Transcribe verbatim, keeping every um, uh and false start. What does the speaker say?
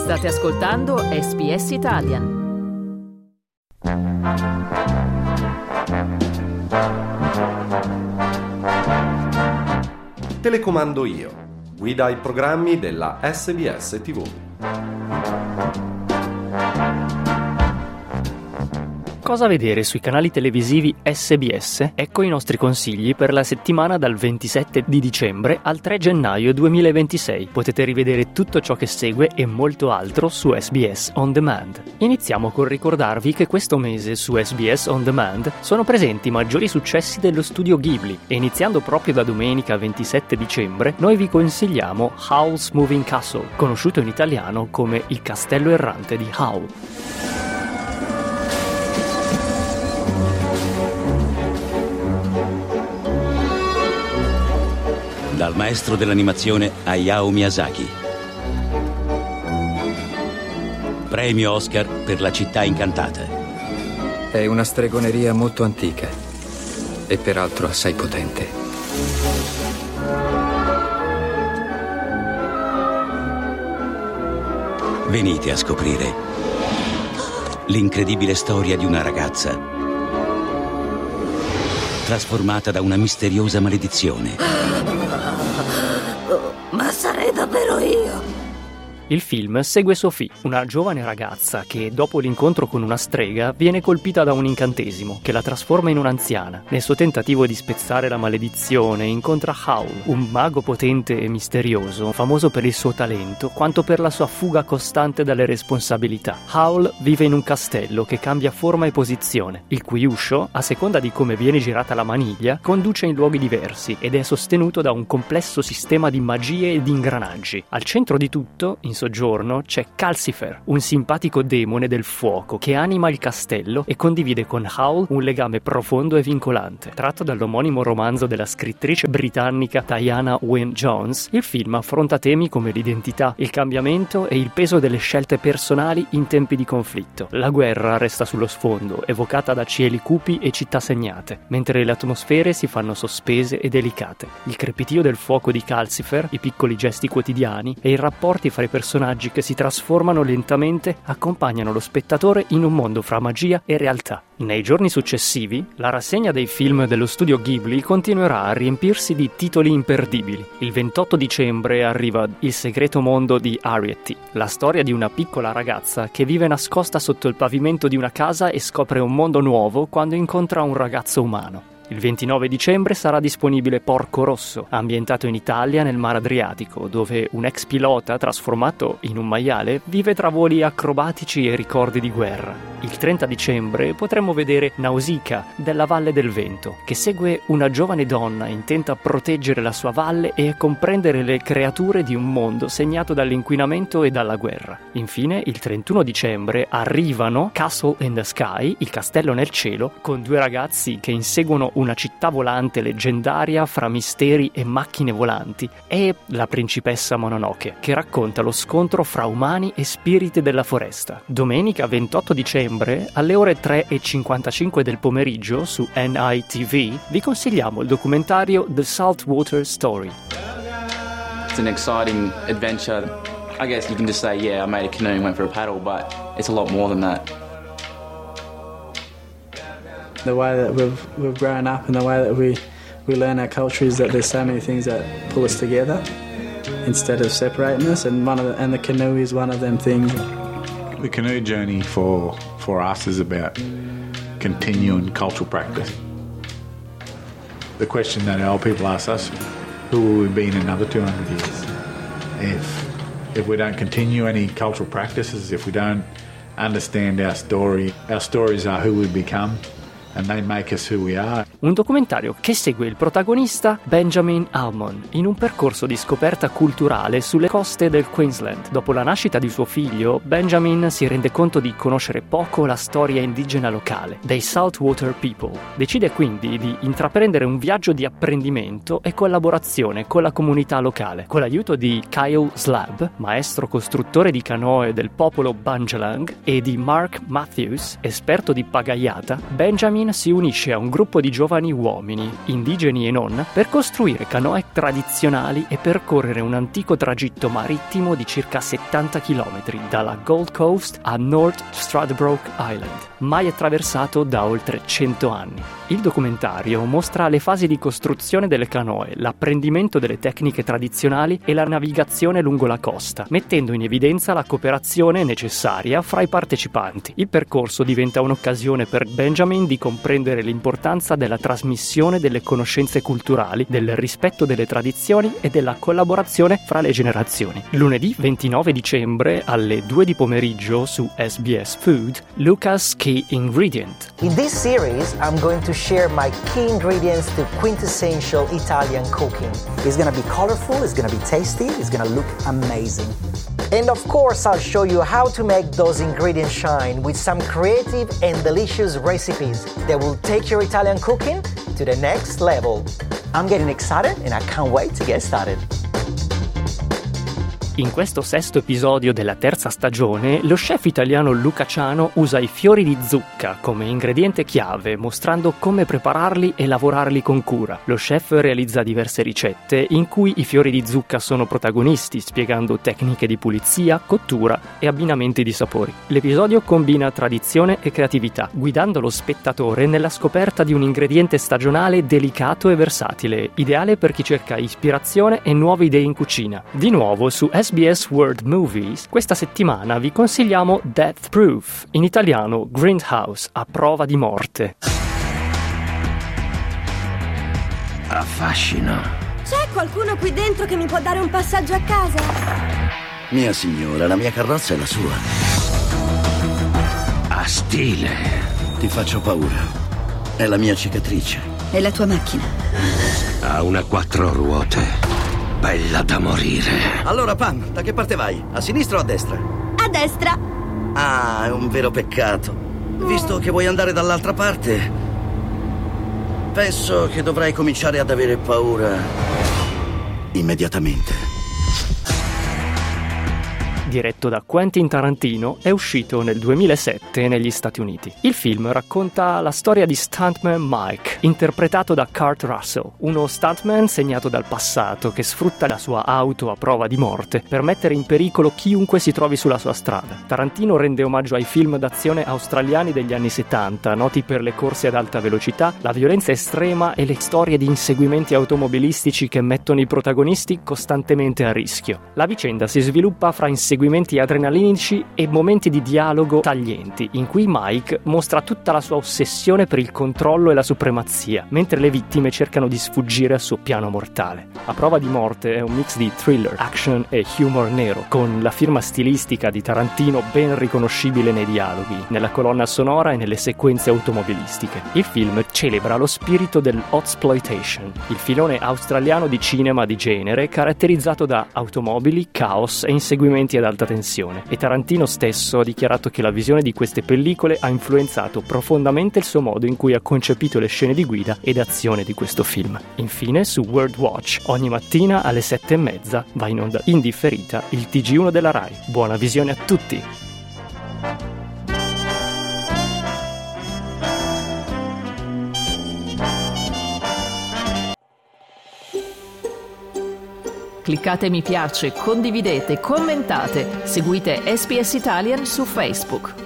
State ascoltando S B S Italian. Telecomando io. Guida ai programmi della S B S T V. Cosa vedere sui canali televisivi S B S? Ecco i nostri consigli per la settimana dal ventisette di dicembre al tre gennaio duemilaventisei. Potete rivedere tutto ciò che segue e molto altro su S B S On Demand. Iniziamo col ricordarvi che questo mese su S B S On Demand sono presenti i maggiori successi dello studio Ghibli e iniziando proprio da domenica ventisette dicembre noi vi consigliamo Howl's Moving Castle, conosciuto in italiano come Il castello errante di Howl. Dal maestro dell'animazione Hayao Miyazaki. Premio Oscar per La città incantata. È una stregoneria molto antica e peraltro assai potente. Venite a scoprire l'incredibile storia di una ragazza trasformata da una misteriosa maledizione. Ma sarei davvero io? Il film segue Sophie, una giovane ragazza che, dopo l'incontro con una strega, viene colpita da un incantesimo che la trasforma in un'anziana. Nel suo tentativo di spezzare la maledizione, incontra Howl, un mago potente e misterioso, famoso per il suo talento, quanto per la sua fuga costante dalle responsabilità. Howl vive in un castello che cambia forma e posizione, il cui uscio, a seconda di come viene girata la maniglia, conduce in luoghi diversi ed è sostenuto da un complesso sistema di magie e di ingranaggi. Al centro di tutto, in soggiorno, c'è Calcifer, un simpatico demone del fuoco che anima il castello e condivide con Howl un legame profondo e vincolante. Tratto dall'omonimo romanzo della scrittrice britannica Diana Wynne Jones, il film affronta temi come l'identità, il cambiamento e il peso delle scelte personali in tempi di conflitto. La guerra resta sullo sfondo, evocata da cieli cupi e città segnate, mentre le atmosfere si fanno sospese e delicate. Il crepitio del fuoco di Calcifer, i piccoli gesti quotidiani e i rapporti fra i personaggi che si trasformano lentamente accompagnano lo spettatore in un mondo fra magia e realtà. Nei giorni successivi, la rassegna dei film dello studio Ghibli continuerà a riempirsi di titoli imperdibili. Il ventotto dicembre arriva Il segreto mondo di Arrietty, la storia di una piccola ragazza che vive nascosta sotto il pavimento di una casa e scopre un mondo nuovo quando incontra un ragazzo umano. Il ventinove dicembre sarà disponibile Porco Rosso, ambientato in Italia nel Mar Adriatico, dove un ex pilota trasformato in un maiale vive tra voli acrobatici e ricordi di guerra. Il trenta dicembre potremo vedere Nausicaa della Valle del Vento, che segue una giovane donna intenta a proteggere la sua valle e a comprendere le creature di un mondo segnato dall'inquinamento e dalla guerra. Infine, il trentuno dicembre arrivano Castle in the Sky, il castello nel cielo, con due ragazzi che inseguono una città volante leggendaria fra misteri e macchine volanti, e La principessa Mononoke, che racconta lo scontro fra umani e spiriti della foresta. Domenica ventotto dicembre, alle ore tre e cinquantacinque del pomeriggio su N I T V, vi consigliamo il documentario The Saltwater Story. It's an exciting adventure. I guess you can just say, yeah, I made a canoe and went for a paddle, but it's a lot more than that. The way that we've we've grown up and the way that we, we learn our culture is that there's so many things that pull us together instead of separating us, and one of the, and the canoe is one of them things. The canoe journey for for us is about continuing cultural practice. The question that our people ask us, who will we be in another two hundred years? If if we don't continue any cultural practices, if we don't understand our story, our stories are who we become. And they make us who we are. Un documentario che segue il protagonista Benjamin Almond in un percorso di scoperta culturale sulle coste del Queensland. Dopo la nascita di suo figlio, Benjamin si rende conto di conoscere poco la storia indigena locale, dei Saltwater People. Decide quindi di intraprendere un viaggio di apprendimento e collaborazione con la comunità locale. Con l'aiuto di Kyle Slab, maestro costruttore di canoe del popolo Bundjalung, e di Mark Matthews, esperto di pagaiata, Benjamin si unisce a un gruppo di giovani giovani uomini, indigeni e non, per costruire canoe tradizionali e percorrere un antico tragitto marittimo di circa settanta chilometri dalla Gold Coast a North Stradbroke Island, mai attraversato da oltre cento anni. Il documentario mostra le fasi di costruzione delle canoe, l'apprendimento delle tecniche tradizionali e la navigazione lungo la costa, mettendo in evidenza la cooperazione necessaria fra i partecipanti. Il percorso diventa un'occasione per Benjamin di comprendere l'importanza della trasmissione delle conoscenze culturali, del rispetto delle tradizioni e della collaborazione fra le generazioni. Lunedì ventinove dicembre alle due di pomeriggio su S B S Food, Luca's Key Ingredient. In this series, I'm going to share my key ingredients to quintessential Italian cooking. It's gonna be colorful, it's gonna be tasty, it's gonna look amazing. And of course, I'll show you how to make those ingredients shine with some creative and delicious recipes that will take your Italian cooking to the next level. I'm getting excited and I can't wait to get started. In questo sesto episodio della terza stagione, lo chef italiano Luca Ciano usa i fiori di zucca come ingrediente chiave, mostrando come prepararli e lavorarli con cura. Lo chef realizza diverse ricette in cui i fiori di zucca sono protagonisti, spiegando tecniche di pulizia, cottura e abbinamenti di sapori. L'episodio combina tradizione e creatività, guidando lo spettatore nella scoperta di un ingrediente stagionale delicato e versatile, ideale per chi cerca ispirazione e nuove idee in cucina. Di nuovo su S B S World Movies, questa settimana vi consigliamo Death Proof, in italiano Grindhouse, a prova di morte. Affascina. C'è qualcuno qui dentro che mi può dare un passaggio a casa? Mia signora, la mia carrozza è la sua. Ha stile. Ti faccio paura. È la mia cicatrice. E la tua macchina? Ha una quattro ruote. Bella da morire. Allora, Pam, da che parte vai? A sinistra o a destra? A destra. Ah, è un vero peccato. Visto che vuoi andare dall'altra parte, penso che dovrai cominciare ad avere paura immediatamente. Diretto da Quentin Tarantino, è uscito nel duemilasette negli Stati Uniti. Il film racconta la storia di stuntman Mike, interpretato da Kurt Russell, uno stuntman segnato dal passato che sfrutta la sua auto a prova di morte per mettere in pericolo chiunque si trovi sulla sua strada. Tarantino rende omaggio ai film d'azione australiani degli anni settanta, noti per le corse ad alta velocità, la violenza estrema e le storie di inseguimenti automobilistici che mettono i protagonisti costantemente a rischio. La vicenda si sviluppa fra inseguimenti adrenalinici e momenti di dialogo taglienti, in cui Mike mostra tutta la sua ossessione per il controllo e la supremazia, mentre le vittime cercano di sfuggire al suo piano mortale. A prova di morte è un mix di thriller, action e humor nero, con la firma stilistica di Tarantino ben riconoscibile nei dialoghi, nella colonna sonora e nelle sequenze automobilistiche. Il film celebra lo spirito dell'Hotsploitation, il filone australiano di cinema di genere caratterizzato da automobili, caos e inseguimenti ad alta tensione, e Tarantino stesso ha dichiarato che la visione di queste pellicole ha influenzato profondamente il suo modo in cui ha concepito le scene di guida ed azione di questo film. Infine, su World Watch, ogni mattina alle sette e mezza va in onda in differita il T G uno della Rai. Buona visione a tutti! Cliccate mi piace, condividete, commentate, seguite S B S Italian su Facebook.